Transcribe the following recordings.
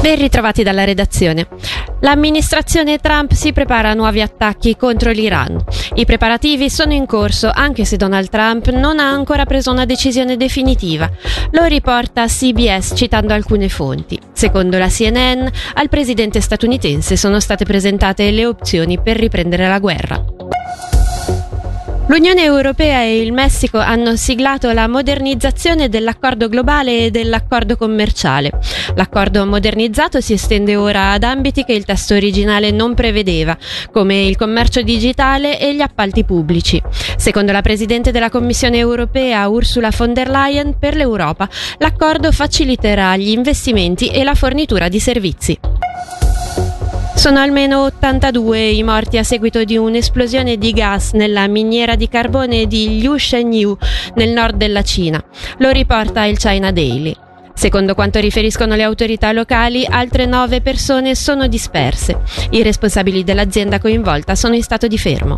Ben ritrovati dalla redazione. L'amministrazione Trump si prepara a nuovi attacchi contro l'Iran. I preparativi sono in corso, anche se Donald Trump non ha ancora preso una decisione definitiva. Lo riporta CBS citando alcune fonti. Secondo la CNN, al presidente statunitense sono state presentate le opzioni per riprendere la guerra. L'Unione Europea e il Messico hanno siglato la modernizzazione dell'accordo globale e dell'accordo commerciale. L'accordo modernizzato si estende ora ad ambiti che il testo originale non prevedeva, come il commercio digitale e gli appalti pubblici. Secondo la Presidente della Commissione Europea, Ursula von der Leyen, per l'Europa l'accordo faciliterà gli investimenti e la fornitura di servizi. Sono almeno 82 i morti a seguito di un'esplosione di gas nella miniera di carbone di Liushenyu, nel nord della Cina. Lo riporta il China Daily. Secondo quanto riferiscono le autorità locali, altre 9 persone sono disperse. I responsabili dell'azienda coinvolta sono in stato di fermo.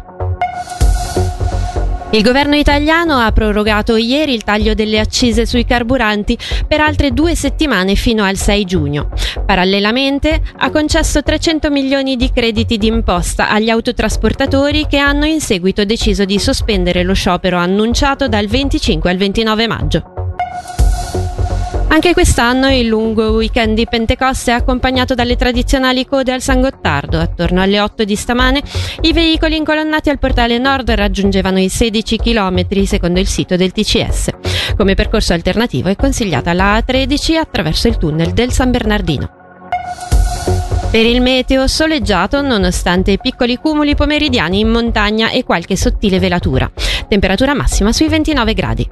Il governo italiano ha prorogato ieri il taglio delle accise sui carburanti per altre 2 settimane fino al 6 giugno. Parallelamente ha concesso 300 milioni di crediti d'imposta agli autotrasportatori che hanno in seguito deciso di sospendere lo sciopero annunciato dal 25 al 29 maggio. Anche quest'anno il lungo weekend di Pentecoste è accompagnato dalle tradizionali code al San Gottardo. Attorno alle 8 di stamane i veicoli incolonnati al portale nord raggiungevano i 16 km secondo il sito del TCS. Come percorso alternativo è consigliata la A13 attraverso il tunnel del San Bernardino. Per il meteo soleggiato nonostante piccoli cumuli pomeridiani in montagna e qualche sottile velatura. Temperatura massima sui 29 gradi.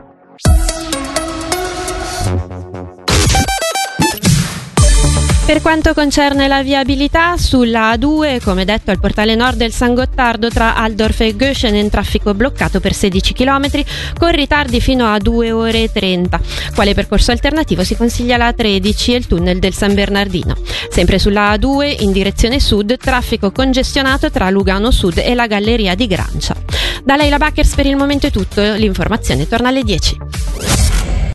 Per quanto concerne la viabilità, sulla A2, come detto al portale nord del San Gottardo tra Altdorf e Göschenen, traffico bloccato per 16 km con ritardi fino a 2 ore e 30. Quale percorso alternativo si consiglia la A13 e il tunnel del San Bernardino. Sempre sulla A2, in direzione sud, traffico congestionato tra Lugano Sud e la galleria di Grancia. Da Leila Backers per il momento è tutto, l'informazione torna alle 10.